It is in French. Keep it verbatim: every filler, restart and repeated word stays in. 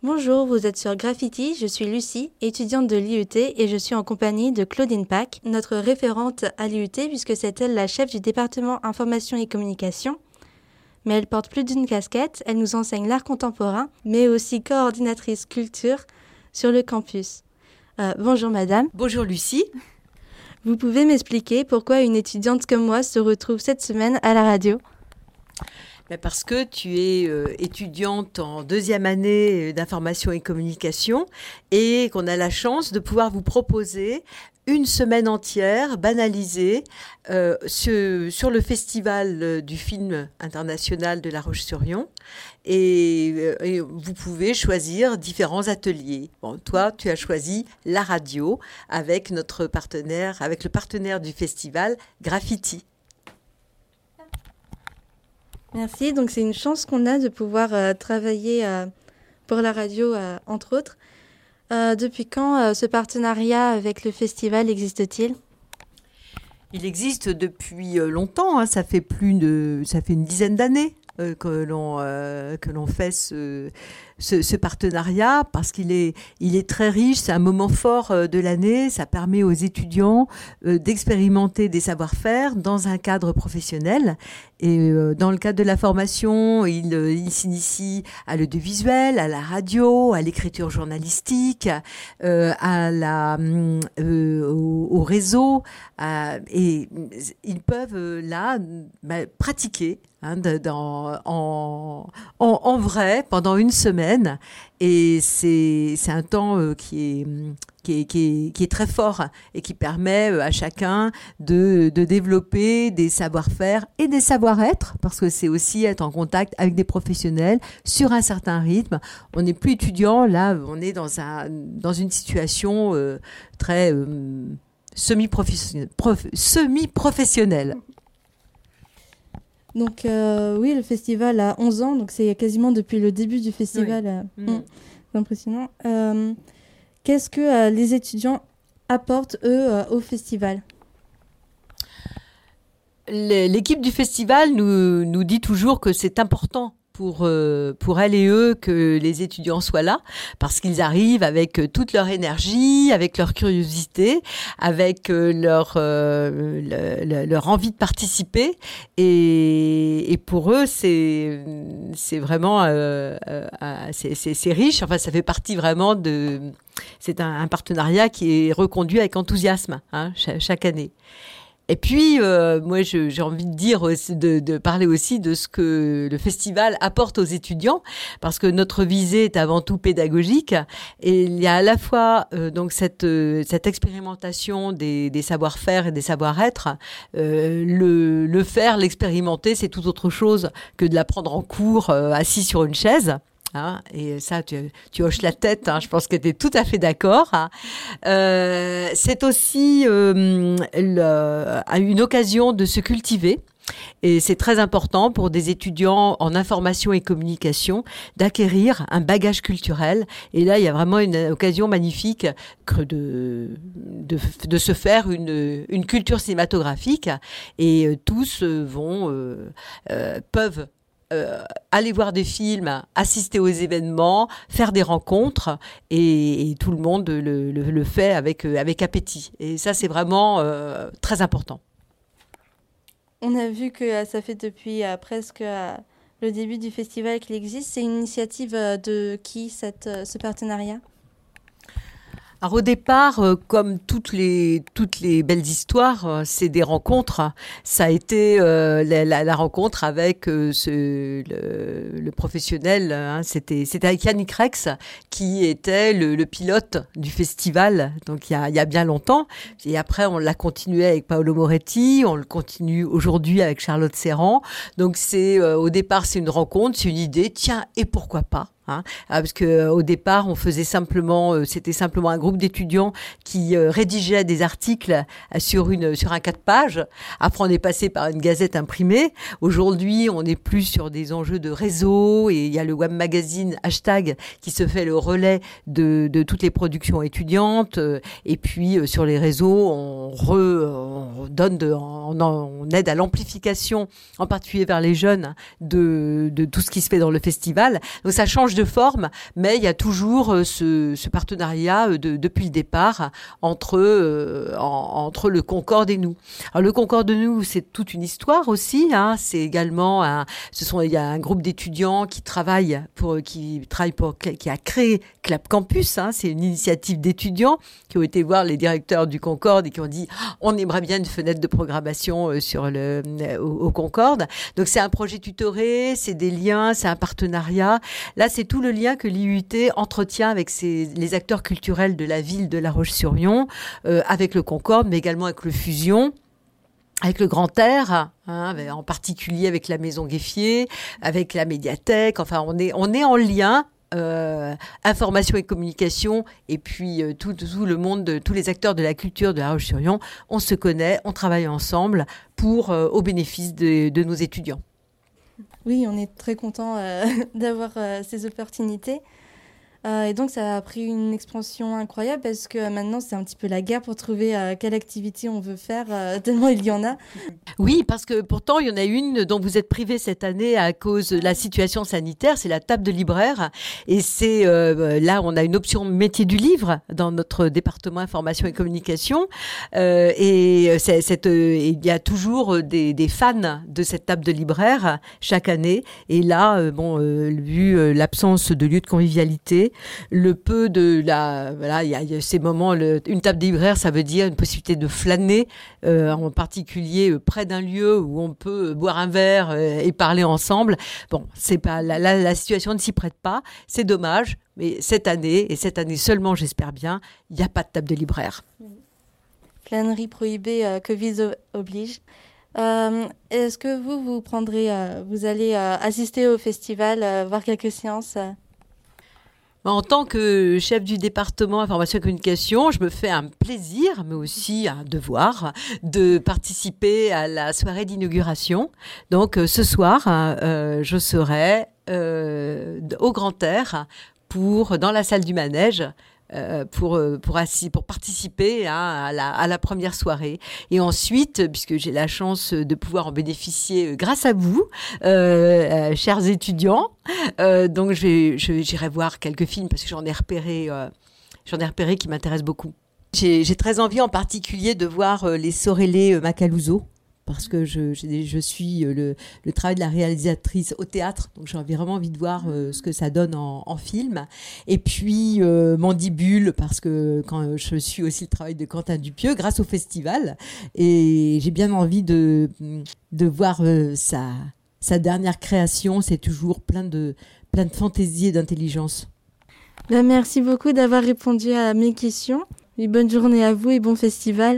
Bonjour, vous êtes sur Graffiti, je suis Lucie, étudiante de l'I U T et je suis en compagnie de Claudine Pack, notre référente à l'I U T puisque c'est elle la chef du département information et communication. Mais elle porte plus d'une casquette, elle nous enseigne l'art contemporain, mais aussi coordinatrice culture sur le campus. Euh, bonjour madame. Bonjour Lucie. Vous pouvez m'expliquer pourquoi une étudiante comme moi se retrouve cette semaine à la radio ? Ben parce que tu es euh, étudiante en deuxième année d'information et communication et qu'on a la chance de pouvoir vous proposer une semaine entière banalisée euh, sur, sur le festival du film international de La Roche-sur-Yon et, euh, et vous pouvez choisir différents ateliers. Bon, toi, tu as choisi la radio avec notre partenaire, avec le partenaire du festival Graffiti. Merci, donc c'est une chance qu'on a de pouvoir euh, travailler euh, pour la radio, euh, entre autres. Euh, depuis quand euh, ce partenariat avec le festival existe-t-il ? Il existe depuis longtemps, hein, ça fait plus de, ça fait une dizaine d'années euh, que l'on euh, que l'on fait ce, ce, ce partenariat parce qu'il est il est très riche, c'est un moment fort euh, de l'année, ça permet aux étudiants euh, d'expérimenter des savoir-faire dans un cadre professionnel. Et euh, dans le cadre de la formation, il, euh, il s'initie à l'audiovisuel, à la radio, à l'écriture journalistique, euh, à la, euh, au, au réseau. À, et ils peuvent euh, là bah, pratiquer hein, de, dans, en, en, en vrai pendant une semaine. Et c'est, c'est un temps euh, qui est... Qui est, qui, est, qui est très fort et qui permet à chacun de, de développer des savoir-faire et des savoir-être, parce que c'est aussi être en contact avec des professionnels sur un certain rythme. On n'est plus étudiant, là, on est dans, un, dans une situation euh, très euh, semi-professionnelle. Prof, semi-professionnelle. Donc euh, oui, le festival a onze ans, donc c'est quasiment depuis le début du festival. Oui. Euh, mmh. C'est impressionnant. Euh, Qu'est-ce que euh, les étudiants apportent, eux, euh, au festival ? L'équipe du festival nous, nous dit toujours que c'est important pour, euh, pour elles et eux que les étudiants soient là, parce qu'ils arrivent avec toute leur énergie, avec leur curiosité, avec euh, leur, euh, le, le, leur envie de participer. Et, et pour eux, c'est, c'est vraiment euh, euh, c'est, c'est, c'est riche. Enfin, ça fait partie vraiment de... C'est un, un partenariat qui est reconduit avec enthousiasme hein, chaque, chaque année. Et puis, euh, moi, je, j'ai envie de dire, de, de parler aussi de ce que le festival apporte aux étudiants, parce que notre visée est avant tout pédagogique, et il y a à la fois euh, donc cette euh, cette expérimentation des, des savoir-faire et des savoir-être, euh, le le faire, l'expérimenter, c'est tout autre chose que de l'apprendre en cours, euh, assis sur une chaise. Hein, et ça, tu, tu hoches la tête, hein, je pense que tu es tout à fait d'accord. Hein. Euh, c'est aussi euh, le, une occasion de se cultiver. Et c'est très important pour des étudiants en information et communication d'acquérir un bagage culturel. Et là, il y a vraiment une occasion magnifique de, de, de se faire une, une culture cinématographique. Et tous vont, euh, euh, peuvent Euh, aller voir des films, assister aux événements, faire des rencontres et, et tout le monde le, le, le fait avec, avec appétit. Et ça, c'est vraiment euh, très important. On a vu que ça fait depuis euh, presque euh, le début du festival qu'il existe. C'est une initiative de qui, cette, ce partenariat ? Alors au départ, euh, comme toutes les toutes les belles histoires, euh, c'est des rencontres. Ça a été euh, la, la, la rencontre avec euh, ce, le, le professionnel. Hein, c'était c'était avec Yannick Rex qui était le, le pilote du festival. Donc il y a il y a bien longtemps. Et après on l'a continué avec Paolo Moretti. On le continue aujourd'hui avec Charlotte Serrand. Donc c'est euh, au départ c'est une rencontre, c'est une idée. Tiens, et pourquoi pas? Hein, parce que euh, au départ, on faisait simplement, euh, c'était simplement un groupe d'étudiants qui euh, rédigeaient des articles euh, sur une sur un quatre pages. Après, on est passé par une gazette imprimée. Aujourd'hui, on est plus sur des enjeux de réseau et il y a le web magazine hashtag qui se fait le relais de de toutes les productions étudiantes. Euh, et puis euh, sur les réseaux, on, re, on donne, de, on, on aide à l'amplification, en particulier vers les jeunes, de de tout ce qui se fait dans le festival. Donc ça change de forme, mais il y a toujours euh, ce, ce partenariat euh, de, depuis le départ entre, euh, en, entre le Concorde et nous. Alors le Concorde et nous, c'est toute une histoire aussi. Hein. C'est également, un, ce sont, il y a un groupe d'étudiants qui travaillent pour, qui travaille pour, qui a créé Clap Campus. Hein. C'est une initiative d'étudiants qui ont été voir les directeurs du Concorde et qui ont dit oh, on aimerait bien une fenêtre de programmation euh, sur le, euh, au, au Concorde. Donc c'est un projet tutoré, c'est des liens, c'est un partenariat. Là, c'est tout le lien que l'I U T entretient avec ses, les acteurs culturels de la ville de La Roche-sur-Yon, euh, avec le Concorde, mais également avec le Fusion, avec le Grand Air, hein, en particulier avec la Maison Gueffier, avec la médiathèque. Enfin, on est, on est en lien. Euh, information et communication, et puis euh, tout, tout le monde, de, tous les acteurs de la culture de La Roche-sur-Yon, on se connaît, on travaille ensemble pour, euh, au bénéfice de, de nos étudiants. Oui, on est très content euh, d'avoir euh, ces opportunités. Euh, et donc, ça a pris une expansion incroyable parce que euh, maintenant, c'est un petit peu la guerre pour trouver euh, quelle activité on veut faire, euh, tellement il y en a. Oui, parce que pourtant, il y en a une dont vous êtes privés cette année à cause de la situation sanitaire, c'est la table de libraire. Et c'est euh, là, on a une option métier du livre dans notre département information et communication. Euh, et c'est, c'est, euh, il y a toujours des, des fans de cette table de libraire chaque année. Et là, euh, bon, euh, vu euh, l'absence de lieu de convivialité, le peu de la, voilà, il y a, il y a ces moments, le, une table de libraire, ça veut dire une possibilité de flâner, euh, en particulier euh, près d'un lieu où on peut boire un verre euh, et parler ensemble. Bon, c'est pas, la, la, la situation ne s'y prête pas, c'est dommage, mais cette année, et cette année seulement, j'espère bien, il n'y a pas de table de libraire. Flânerie prohibée, euh, Covid oblige. Euh, est-ce que vous, vous prendrez, euh, vous allez euh, assister au festival, euh, voir quelques séances euh En tant que chef du département information et communication, je me fais un plaisir, mais aussi un devoir, de participer à la soirée d'inauguration. Donc euh, ce soir, euh, je serai euh, au Grand Air pour dans la salle du manège. Euh, pour pour assis, pour participer hein, à la à la première soirée et ensuite puisque j'ai la chance de pouvoir en bénéficier grâce à vous euh, euh, chers étudiants euh, donc je vais je, j'irai voir quelques films parce que j'en ai repéré euh, j'en ai repéré qui m'intéressent beaucoup. J'ai j'ai très envie en particulier de voir euh, les Sorelé euh, Macaluso parce que je, je, je suis le, le travail de la réalisatrice au théâtre, donc j'ai vraiment envie de voir euh, ce que ça donne en, en film. Et puis euh, Mandibule, parce que quand je suis aussi le travail de Quentin Dupieux, grâce au festival, et j'ai bien envie de, de voir euh, sa, sa dernière création. C'est toujours plein de, plein de fantaisie et d'intelligence. Ben, merci beaucoup d'avoir répondu à mes questions. Et bonne journée à vous et bon festival.